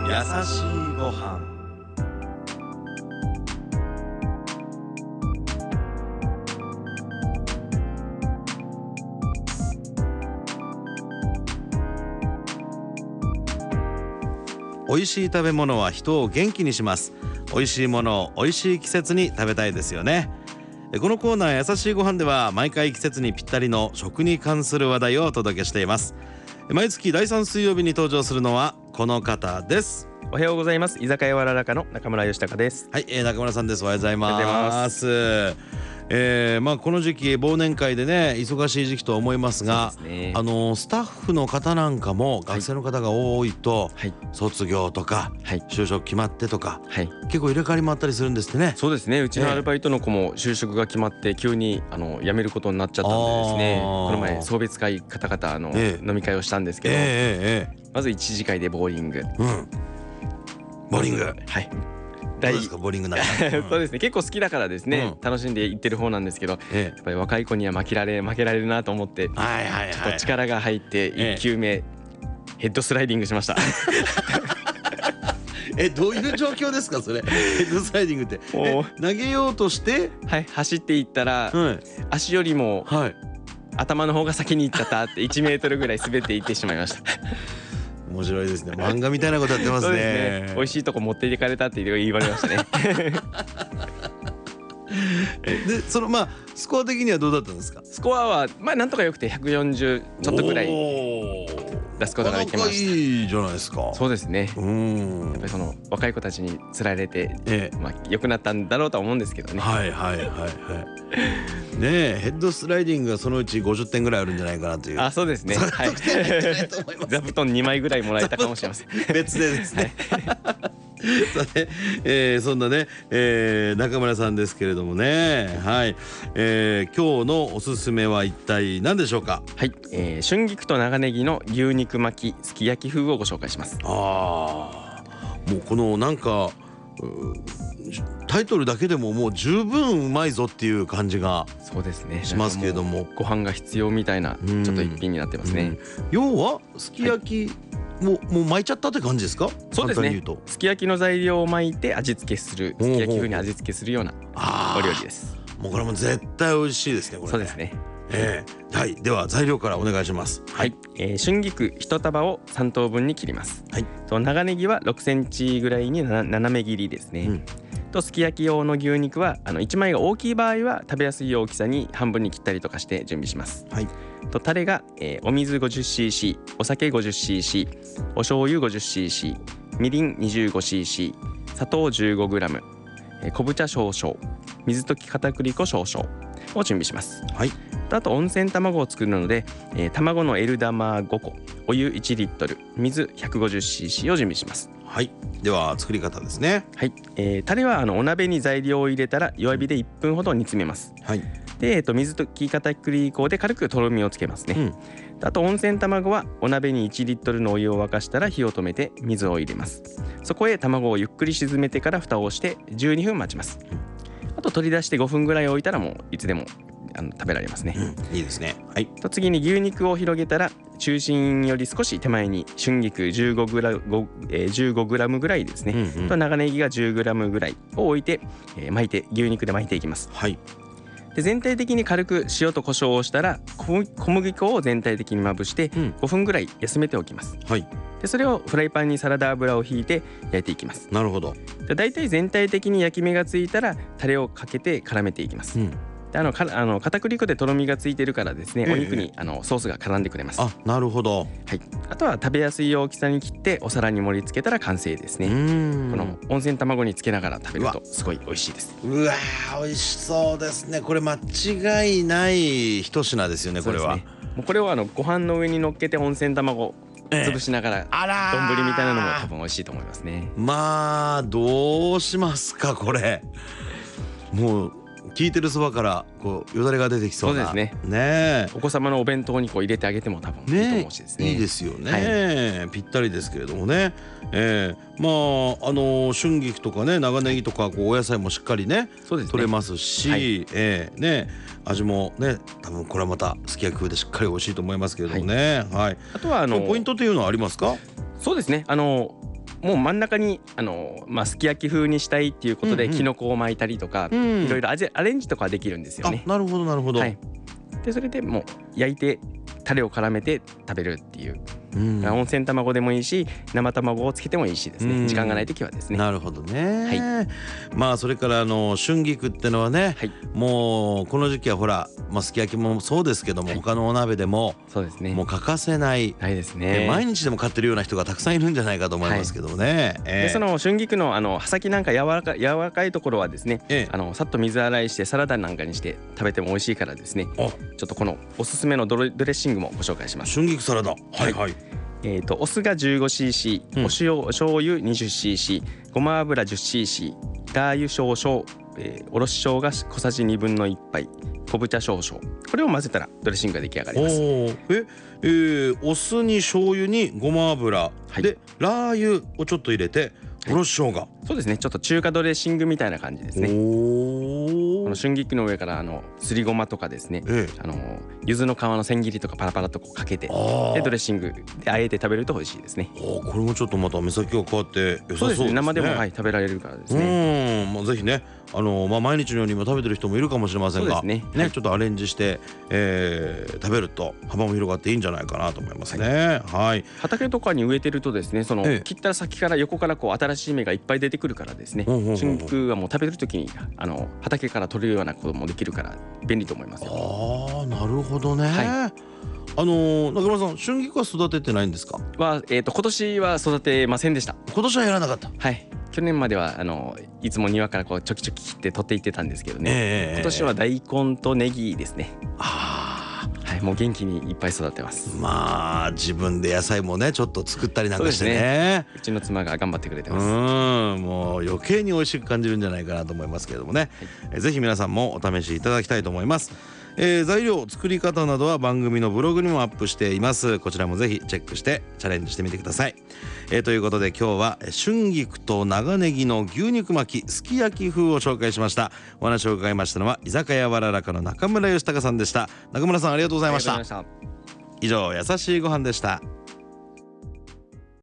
優しいご飯。美味しい食べ物は人を元気にします。美味しいものを美味しい季節に食べたいですよね。このコーナー優しいご飯では毎回季節にぴったりの食に関する話題をお届けしています。毎月第3水曜日に登場するのはこの方です。 おはようございます。居酒屋わららかの中村義孝です。 はい、中村さんです。おはようございます。この時期忘年会でね忙しい時期と思いますが、 そうですね。 スタッフの方なんかも学生の方が多いと、 はい卒業とか、 はい就職決まってとか、 はい、 結構入れ替わりもあったりするんですってね。 そうですね。うちのアルバイトの子も就職が決まって急に辞めることになっちゃったんでですね、この前送別会方々飲み会をしたんですけど、まず一次会でボーリング、 ボーリング、 はいどうですかボーリングなんか、 そうですね、結構好きだからですね、楽しんで行ってる方なんですけど、やっぱり若い子には負けられるなと思って、ちょっと力が入って1球目、ヘッドスライディングしました。 どういう状況ですかそれ。ヘッドスライディングって投げようとして、 走っていったら、足よりも、頭の方が先に行っちゃったって1メートルぐらい滑っていってしまいました。 面白いですね。漫画みたいなことやってますね。 そうですね。美味しいとこ持っていかれたって言われましたね。 でそのスコア的にはどうだったんですか。 スコアはなんとか良くて140ちょっとぐらい出すことができました。 いいじゃないですか。 そうですね。やっぱりその若い子たちにつられて、良くなったんだろうとは思うんですけどね。 ねえ、ヘッドスライディングがそのうち50点ぐらいあるんじんじゃないかなという。 そうですね。座布団2枚ぐらいもらえたかもしれません。 別でですね。そんなね、中村さんですけれどもね、今日のおすすめは一体何でしょうか。 春菊と長ネギの牛肉巻きすき焼き風をご紹介します。 もうこのなんかタイトルだけでももう十分うまいぞっていう感じがしますけれども、 ご飯が必要みたいなちょっと一品になってますね。 要はすき焼きもう巻いちゃったって感じですか。 そうですね。すき焼きの材料を巻いて味付けする、すき焼き風に味付けするようなお料理です。 もうこれも絶対美味しいですねこれね。 そうですね。 では材料からお願いします。 春菊1束を3等分に切ります。長ネギは6センチぐらいに斜め切りですね。とすき焼き用の牛肉は1枚が大きい場合は食べやすい大きさに半分に切ったりとかして準備します。とタレが、お水 50cc、 お酒 50cc、 お醤油 50cc、 みりん 25cc、 砂糖 15g、昆布茶少々、水溶き片栗粉少々を準備します。あと温泉卵を作るので、卵の L 玉5個、お湯1リットル、水 150cc を準備します。 では作り方ですね。 タレはお鍋に材料を入れたら弱火で1分ほど煮詰めます。で、水溶き片栗粉で軽くとろみをつけますね。あと温泉卵はお鍋に1リットルのお湯を沸かしたら火を止めて水を入れます。そこへ卵をゆっくり沈めてから蓋をして12分待ちます。あと取り出して5分ぐらい置いたらもういつでも食べられますね。 いいですね。 と次に牛肉を広げたら中心より少し手前に春菊 15g ぐらいですね、と長ネギが 10g ぐらいを置いて、牛肉で巻いていきます。で全体的に軽く塩と胡椒をしたら小麦粉を全体的にまぶして5分ぐらい休めておきます。でそれをフライパンにサラダ油をひいて焼いていきます。 なるほど。 でだいたい全体的に焼き目がついたらタレをかけて絡めていきます。で片栗粉でとろみがついてるからですね、お肉にソースが絡んでくれます。 なるほど。 あとは食べやすい大きさに切ってお皿に盛り付けたら完成ですね。この温泉卵につけながら食べるとすごい美味しいです。 うわー美味しそうですね。これ間違いない一品ですよねこれは。 もうこれをご飯の上に乗っけて温泉卵潰しながら丼みたいなのも多分美味しいと思いますね。 どうしますかこれ。もう聞いてるそばからこうよだれが出てきそうな。 そうですね。お子様のお弁当に入れてあげても多分いいと思うしですね。 いいですよね。ぴったりですけれどもね。春菊とかね長ネギとかお野菜もしっかりね取れますし、味もね多分これはまたすき焼き風でしっかり美味しいと思いますけれどもね。あとはポイントというのはありますか。 そうですね。 もう真ん中にすき焼き風にしたいっていうことでキノコを巻いたりとか、いろいろアレンジとかできるんですよね。 なるほどなるほど。 はい、でそれでもう焼いてタレを絡めて食べるっていう、温泉卵でもいいし生卵をつけてもいいしですね、時間がない時はですね。 なるほどね。まあそれから春菊ってのはね、もうこの時期はほら、すき焼きもそうですけども、他のお鍋でもそうですね、 もう欠かせないですね。 毎日でも買ってるような人がたくさんいるんじゃないかと思いますけどもね。 でその春菊の葉先なんか柔らかいところはですね、さっと水洗いしてサラダなんかにして食べても美味しいからですね、ちょっとこのおすすめのドレッシングもご紹介します。 春菊サラダ、 お酢が 15cc、醤油 20cc、ごま油 10cc、ラー油少々、おろし生姜小さじ1/2杯、昆布茶少々、これを混ぜたらドレッシングが出来上がります。 お酢に醤油にごま油、でラー油をちょっと入れておろし生姜、 そうですね、ちょっと中華ドレッシングみたいな感じですね。春菊の上からすりごまとかですね、柚子の皮の千切りとかパラパラとこうかけて、でドレッシングであえて食べると美味しいですね。 これもちょっとまた目先が変わって良さそうですね。 生でも食べられるからですね。 もうぜひね、毎日のように今食べてる人もいるかもしれませんが、ちょっとアレンジして、食べると幅も広がっていいんじゃないかなと思いますね。 畑とかに植えてるとですね、切った先から横からこう新しい芽がいっぱい出てくるからですね、春菊はもう食べるときに畑から取れるようなこともできるから便利と思いますよ。 なるほどね。中村さん、春菊は育ててないんですか？ 今年は育てませんでした。 今年はやらなかった。 去年まではいつも庭からこうちょきちょき切って取っていってたんですけどね、今年は大根とネギですね。もう元気にいっぱい育ってます。 自分で野菜もねちょっと作ったりなんかしてね。 うちの妻が頑張ってくれてます。 もう余計に美味しく感じるんじゃないかなと思いますけれどもね、ぜひ皆さんもお試しいただきたいと思います。材料、作り方などは番組のブログにもアップしています。こちらもぜひチェックしてチャレンジしてみてください。ということで今日は春菊と長ネギの牛肉巻きすき焼き風を紹介しました。お話を伺いましたのは居酒屋わららかの中村義隆さんでした。中村さん、ありがとうございました。以上、優しいご飯でした。